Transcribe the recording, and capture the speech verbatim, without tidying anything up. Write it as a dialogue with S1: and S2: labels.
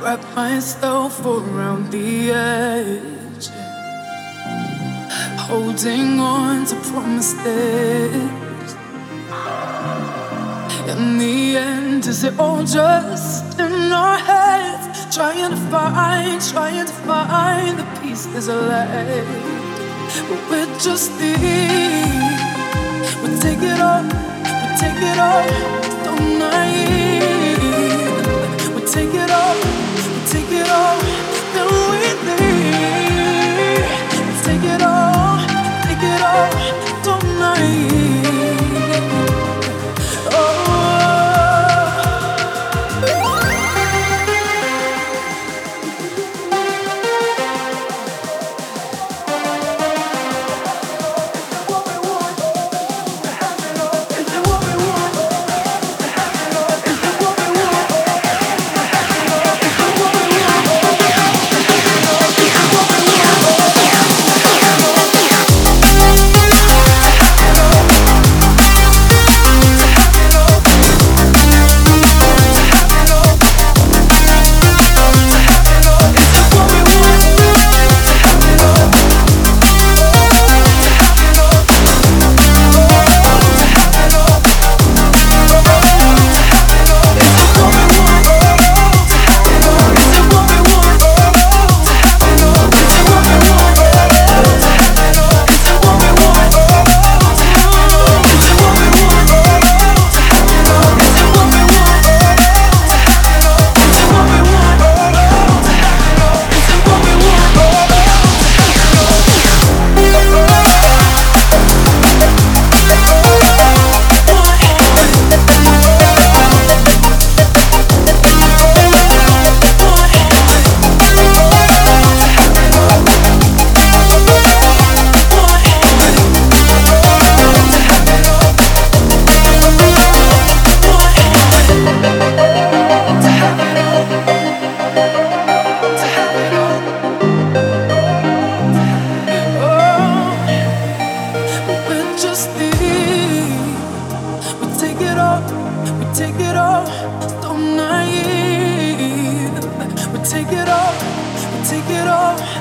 S1: wrap myself around the edge, holding on to promises. In the end, is it all just in our heads? Trying to find, trying to find the pieces of life, but we're just thieves. We take it all, we take it all, so naive. We take it all, we take it all, then we leave. We take it all, take it all, so naive. Oh. Take it all, we take it all.